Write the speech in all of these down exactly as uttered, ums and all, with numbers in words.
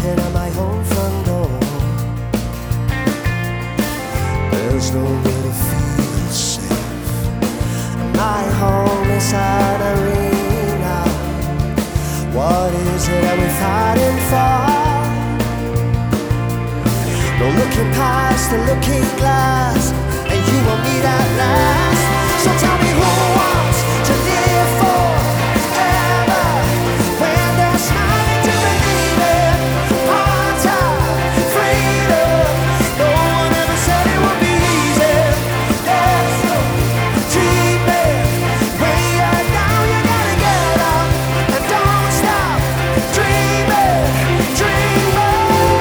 knocking at my own front door. There's nowhere to feel safe. My home is an arena. What is it that we're fighting for? No looking past the looking glass, and you will meet at last. So tell me, who wants to live forever when there's nothing to believe in? Part-time freedom. No one ever said it would be easy. There's no treatment. When you're down, you gotta get up and don't stop dreaming, dreaming.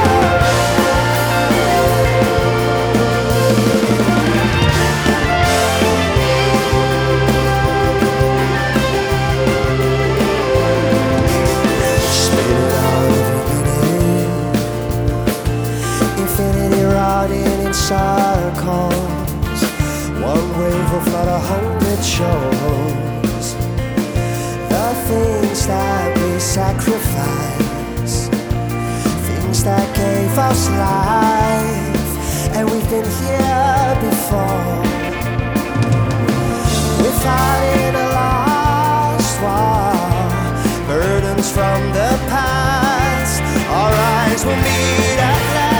In circles, one wave will flood a hundred shores. The things that we sacrifice, things that gave us life, and we've been here before. We're fighting a lost war, burdens from the past. Our eyes will meet at last.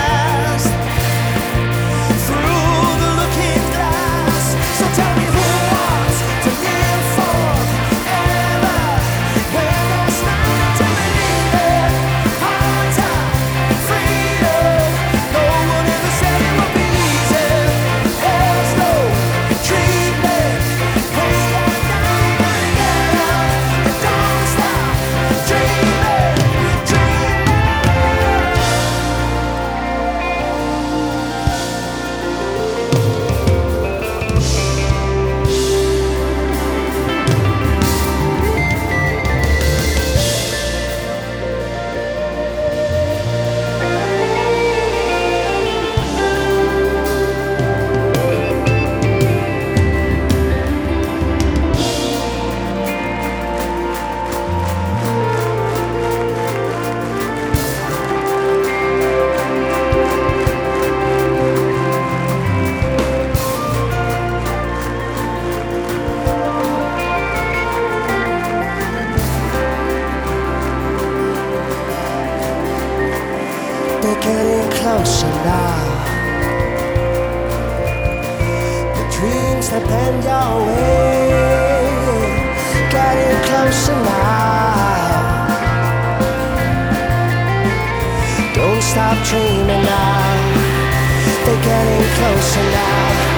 They're getting closer now. The dreams that bend your way, getting closer now. Don't stop dreaming now. They're getting closer now.